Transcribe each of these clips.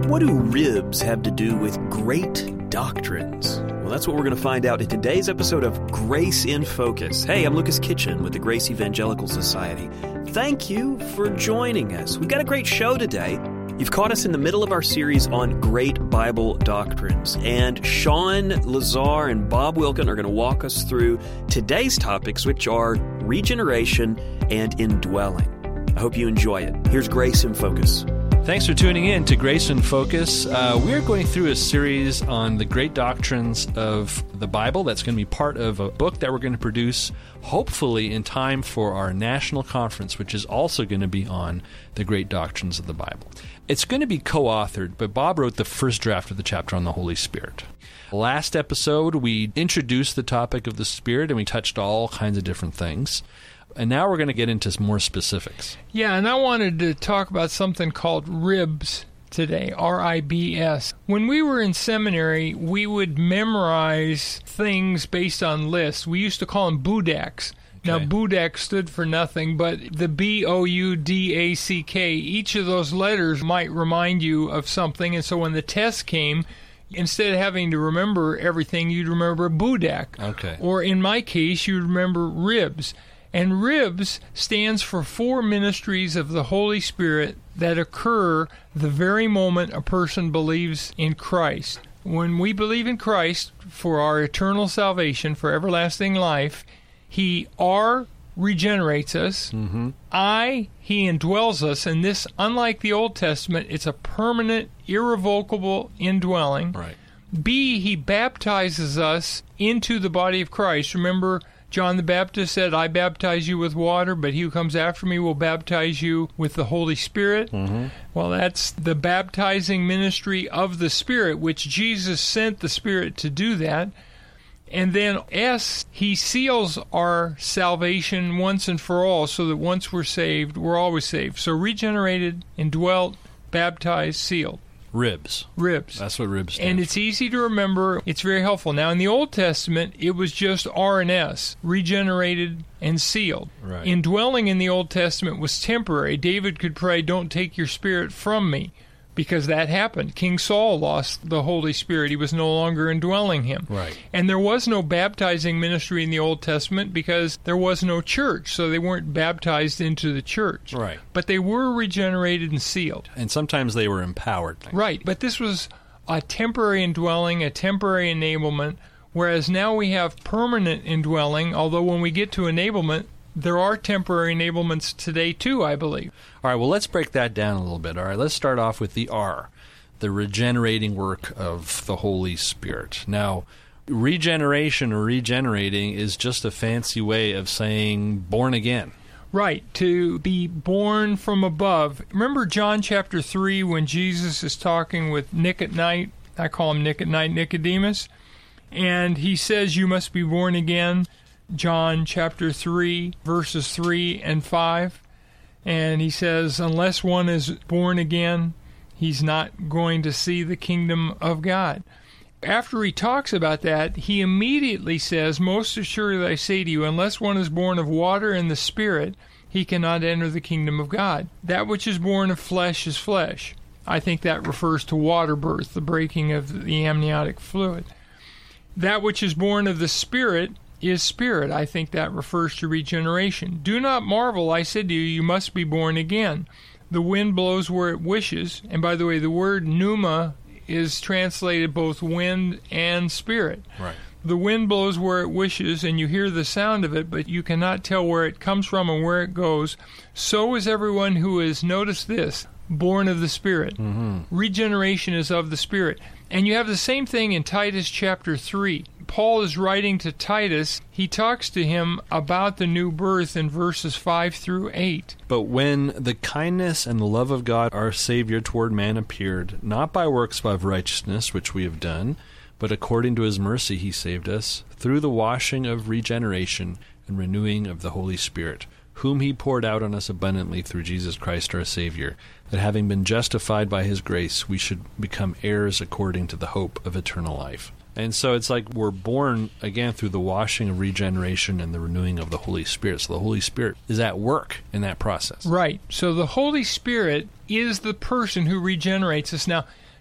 What do ribs have to do with great doctrines? Well, that's what we're going to find out in today's episode of Grace in Focus. Hey, I'm Lucas Kitchen with the Grace Evangelical Society. Thank you for joining us. We've got a great show today. You've caught us in the middle of our series on great Bible doctrines, and Sean Lazar and Bob Wilkin are going to walk us through today's topics, which are regeneration and indwelling. I hope you enjoy it. Here's Grace in Focus. Thanks for tuning in to Grace in Focus. We're going through a series on the great doctrines of the Bible. That's going to be part of a book that we're going to produce, hopefully in time for our national conference, which is also going to be on the great doctrines of the Bible. It's going to be co-authored, but Bob wrote the first draft of the chapter on the Holy Spirit. Last episode, we introduced the topic of the Spirit, and we touched all kinds of different things. And now we're going to get into more specifics. Yeah, and I wanted to talk about something called ribs today, R-I-B-S. When we were in seminary, we would memorize things based on lists. We used to call them BUDACs. Now, BUDAC stood for nothing, but the B-O-U-D-A-C-K, each of those letters might remind you of something, and so when the test came, instead of having to remember everything, you'd remember BUDAC. Okay. Or in my case, you'd remember ribs. And ribs stands for 4 ministries of the Holy Spirit that occur the very moment a person believes in Christ. When we believe in Christ for our eternal salvation, for everlasting life, He R, regenerates us. I, He indwells us. And this, unlike the Old Testament, it's a permanent, irrevocable indwelling. Right. B, He baptizes us into the body of Christ. Remember, John the Baptist said, I baptize you with water, but he who comes after me will baptize you with the Holy Spirit. Well, that's the baptizing ministry of the Spirit, which Jesus sent the Spirit to do that. And then S, He seals our salvation once and for all, so that once we're saved, we're always saved. So regenerated, indwelt, baptized, sealed. Ribs. Ribs. That's what ribs stand And for. it's easy to remember. It's very helpful. Now, in the Old Testament, it was just R and S, regenerated and sealed. Right. Indwelling in the Old Testament was temporary. David could pray, don't take your Spirit from me, because that happened. King Saul lost the Holy Spirit. He was no longer indwelling him. Right. And there was no baptizing ministry in the Old Testament because there was no church, so they weren't baptized into the church. Right. But they were regenerated and sealed. And sometimes they were empowered. Right, but this was a temporary indwelling, a temporary enablement, whereas now we have permanent indwelling, although when we get to enablement, there are temporary enablements today too, I believe. All right, well, let's break that down a little bit. All right, let's start off with the R, the regenerating work of the Holy Spirit. Now, regeneration or regenerating is just a fancy way of saying born again. Right, to be born from above. Remember John chapter 3 when Jesus is talking with Nick at night? I call him Nick at night, Nicodemus. And he says you must be born again. John chapter 3, verses 3 and 5. And he says, unless one is born again, he's not going to see the kingdom of God. After he talks about that, he immediately says, most assuredly I say to you, unless one is born of water and the Spirit, he cannot enter the kingdom of God. That which is born of flesh is flesh. I think that refers to water birth, the breaking of the amniotic fluid. That which is born of the Spirit is spirit. I think that refers to regeneration. Do not marvel, I said to you, you must be born again. The wind blows where it wishes. And by the way, the word pneuma is translated both wind and spirit. Right. The wind blows where it wishes, and you hear the sound of it, but you cannot tell where it comes from and where it goes. So is everyone who is, notice this, born of the Spirit. Regeneration is of the Spirit. And you have the same thing in Titus chapter 3. Paul is writing to Titus. He talks to him about the new birth in verses 5 through 8. But when the kindness and the love of God our Savior toward man appeared, not by works of righteousness which we have done, but according to His mercy He saved us, through the washing of regeneration and renewing of the Holy Spirit, whom He poured out on us abundantly through Jesus Christ our Savior, that having been justified by His grace, we should become heirs according to the hope of eternal life. And so it's like we're born again through the washing of regeneration and the renewing of the Holy Spirit. So the Holy Spirit is at work in that process. Right. So the Holy Spirit is the person who regenerates us. Now,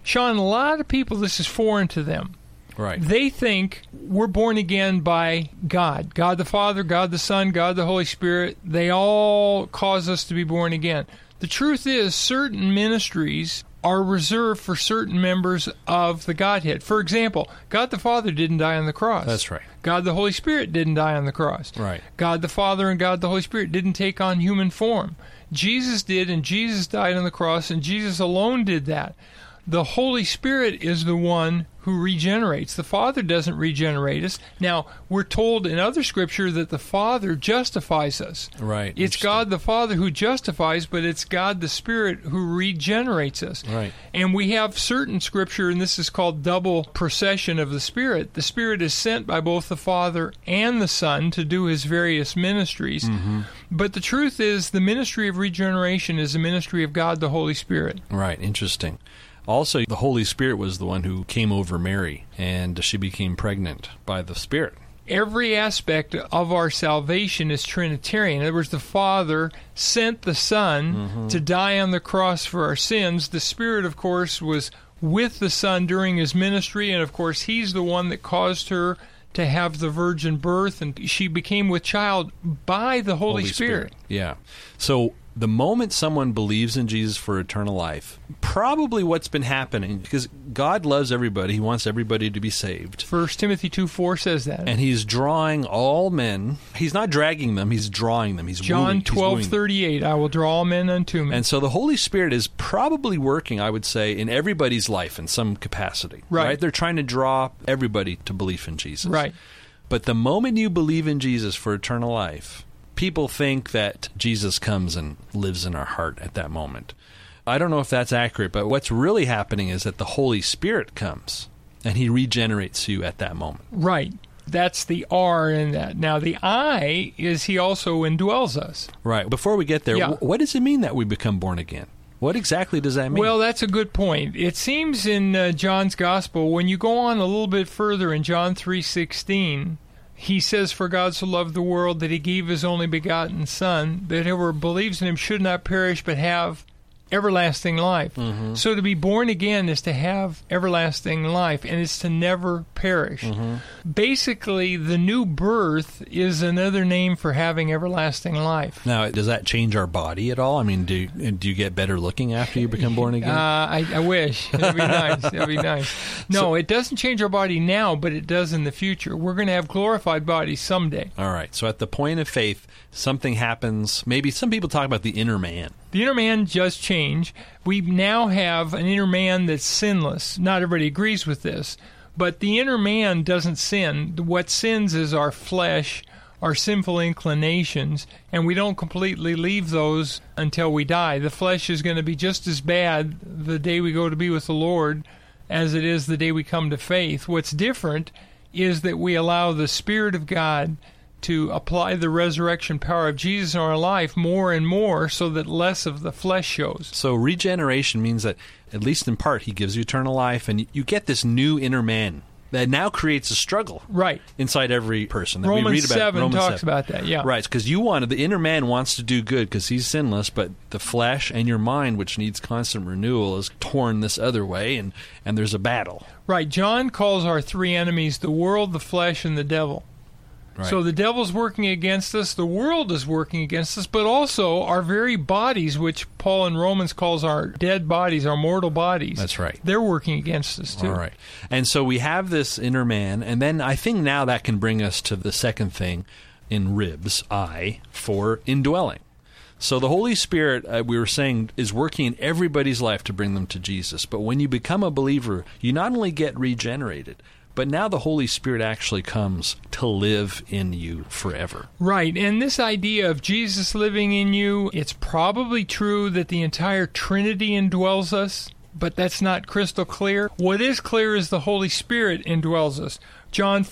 Sean, a lot of people, this is foreign to them. Right. They think we're born again by God. God the Father, God the Son, God the Holy Spirit. They all cause us to be born again. The truth is, certain ministries are reserved for certain members of the Godhead. For example, God the Father didn't die on the cross. That's right. God the Holy Spirit didn't die on the cross. Right. God the Father and God the Holy Spirit didn't take on human form. Jesus did, and Jesus died on the cross, and Jesus alone did that. The Holy Spirit is the one who regenerates. The Father doesn't regenerate us. Now, we're told in other Scripture that the Father justifies us. Right. It's God the Father who justifies, but it's God the Spirit who regenerates us. Right. And we have certain Scripture, and this is called double procession of the Spirit. The Spirit is sent by both the Father and the Son to do His various ministries. Mm-hmm. But the truth is, the ministry of regeneration is the ministry of God the Holy Spirit. Right. Interesting. Also, the Holy Spirit was the one who came over Mary, and she became pregnant by the Spirit. Every aspect of our salvation is Trinitarian. In other words, the Father sent the Son to die on the cross for our sins. The Spirit, of course, was with the Son during His ministry, and of course, He's the one that caused her to have the virgin birth, and she became with child by the Holy Spirit. Yeah. So the moment someone believes in Jesus for eternal life, probably what's been happening, because God loves everybody, He wants everybody to be saved. 1 Timothy 2:4 says that. And He's drawing all men. He's not dragging them, He's drawing them. He's John 12:38, I will draw all men unto me. And so the Holy Spirit is probably working, I would say, in everybody's life in some capacity. Right. They're trying to draw everybody to belief in Jesus. Right. But the moment you believe in Jesus for eternal life, people think that Jesus comes and lives in our heart at that moment. I don't know if that's accurate, but what's really happening is that the Holy Spirit comes and He regenerates you at that moment. Right. That's the R in that. Now, the I is He also indwells us. Right. Before we get there, what does it mean that we become born again? What exactly does that mean? Well, that's a good point. It seems in John's Gospel, when you go on a little bit further in John 3:16, He says, "For God so loved the world that He gave His only begotten Son, that whoever believes in Him should not perish but have everlasting life." Mm-hmm. So to be born again is to have everlasting life, and it's to never perish. Mm-hmm. Basically, the new birth is another name for having everlasting life. Now, does that change our body at all? I mean, do you get better looking after you become born again? I wish. That'd be nice. That'd be nice. No, it doesn't change our body now, but it does in the future. We're going to have glorified bodies someday. All right. So at the point of faith, something happens. Maybe some people talk about the inner man. The inner man does change. We now have an inner man that's sinless. Not everybody agrees with this, but the inner man doesn't sin. What sins is our flesh, our sinful inclinations, and we don't completely leave those until we die. The flesh is going to be just as bad the day we go to be with the Lord as it is the day we come to faith. What's different is that we allow the Spirit of God to apply the resurrection power of Jesus in our life more and more so that less of the flesh shows. So regeneration means that, at least in part, He gives you eternal life, and you get this new inner man that now creates a struggle inside every person. That Romans we read about. 7 Romans talks 7. about that, yeah. Right, because the inner man wants to do good because he's sinless, but the flesh and your mind, which needs constant renewal, is torn this other way, and there's a battle. Right. John calls our three enemies the world, the flesh, and the devil. Right. So the devil's working against us, the world is working against us, but also our very bodies, which Paul in Romans calls our dead bodies, our mortal bodies. That's right. They're working against us, too. All right. And so we have this inner man, and then I think now that can bring us to the second thing in ribs, I, for indwelling. So the Holy Spirit, we were saying, is working in everybody's life to bring them to Jesus. But when you become a believer, you not only get regenerated, but now the Holy Spirit actually comes to live in you forever. Right, and this idea of Jesus living in you, it's probably true that the entire Trinity indwells us, but that's not crystal clear. What is clear is the Holy Spirit indwells us. John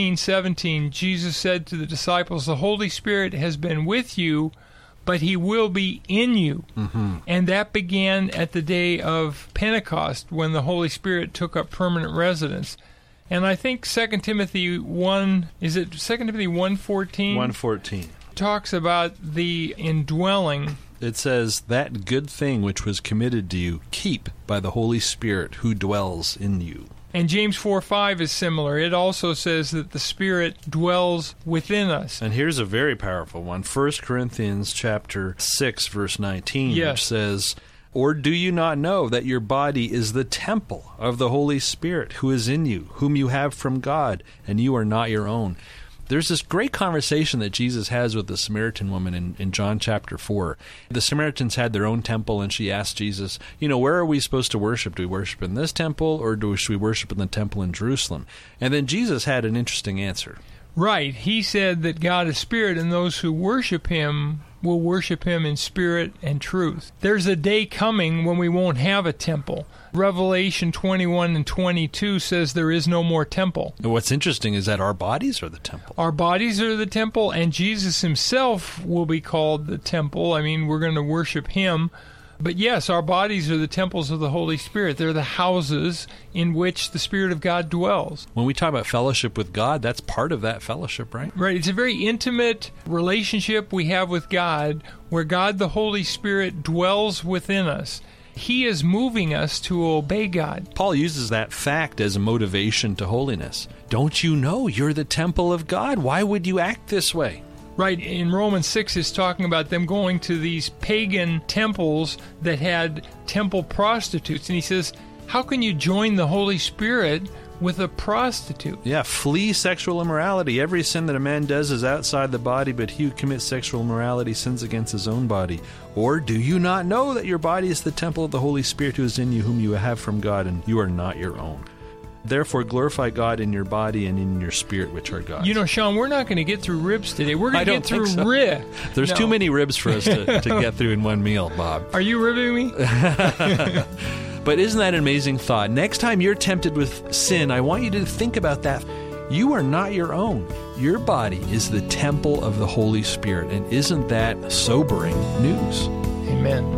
14:17, Jesus said to the disciples, "The Holy Spirit has been with you, but He will be in you." Mm-hmm. And that began at the day of Pentecost when the Holy Spirit took up permanent residence. And I think 2 Timothy 1, is it 2 Timothy 1:14? 1:14. Talks about the indwelling It says, that good thing which was committed to you, keep by the Holy Spirit who dwells in you. And James 4:5 is similar. It also says that the Spirit dwells within us. And here's a very powerful one. 1 Corinthians chapter 6, verse 19, which says, or do you not know that your body is the temple of the Holy Spirit who is in you, whom you have from God, and you are not your own? There's this great conversation that Jesus has with the Samaritan woman in John chapter 4. The Samaritans had their own temple, and she asked Jesus, where are we supposed to worship? Do we worship in this temple, or should we worship in the temple in Jerusalem? And then Jesus had an interesting answer. Right. He said that God is spirit, and those who worship him will worship him in spirit and truth. There's a day coming when we won't have a temple. Revelation 21 and 22 says there is no more temple. And what's interesting is that our bodies are the temple. Our bodies are the temple, and Jesus himself will be called the temple. I mean, we're going to worship him. But yes, our bodies are the temples of the Holy Spirit. They're the houses in which the Spirit of God dwells. When we talk about fellowship with God, that's part of that fellowship, right? Right. It's a very intimate relationship we have with God, where God, the Holy Spirit, dwells within us. He is moving us to obey God. Paul uses that fact as a motivation to holiness. Don't you know you're the temple of God? Why would you act this way? Right, in Romans 6 is talking about them going to these pagan temples that had temple prostitutes. And he says, how can you join the Holy Spirit with a prostitute? Yeah, flee sexual immorality. Every sin that a man does is outside the body, but he who commits sexual immorality sins against his own body. Or do you not know that your body is the temple of the Holy Spirit who is in you, whom you have from God, and you are not your own? Therefore, glorify God in your body and in your spirit, which are God's. Sean, we're not going to get through ribs today. We're going to get through rib. There's too many ribs for us to get through in one meal, Bob. Are you ribbing me? But isn't that an amazing thought? Next time you're tempted with sin, I want you to think about that. You are not your own. Your body is the temple of the Holy Spirit. And isn't that sobering news? Amen.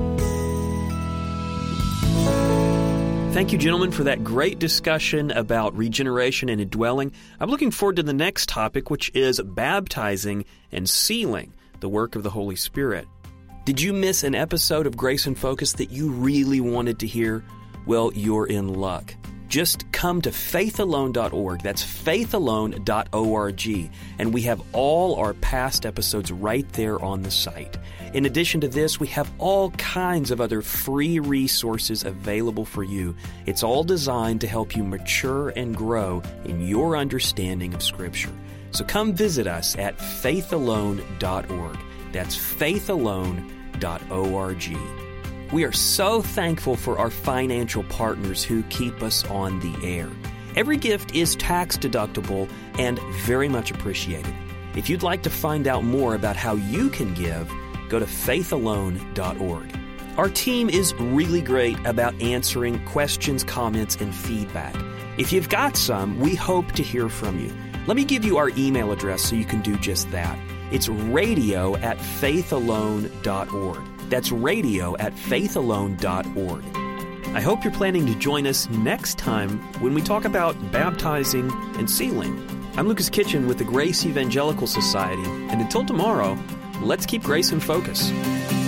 Thank you, gentlemen, for that great discussion about regeneration and indwelling. I'm looking forward to the next topic, which is baptizing and sealing, the work of the Holy Spirit. Did you miss an episode of Grace in Focus that you really wanted to hear? Well, you're in luck. Just come to faithalone.org. That's faithalone.org. And we have all our past episodes right there on the site. In addition to this, we have all kinds of other free resources available for you. It's all designed to help you mature and grow in your understanding of Scripture. So come visit us at faithalone.org. That's faithalone.org. We are so thankful for our financial partners who keep us on the air. Every gift is tax deductible and very much appreciated. If you'd like to find out more about how you can give, go to faithalone.org. Our team is really great about answering questions, comments, and feedback. If you've got some, we hope to hear from you. Let me give you our email address so you can do just that. It's radio@faithalone.org. That's radio@faithalone.org. I hope you're planning to join us next time when we talk about baptizing and sealing. I'm Lucas Kitchen with the Grace Evangelical Society, and until tomorrow, let's keep grace in focus.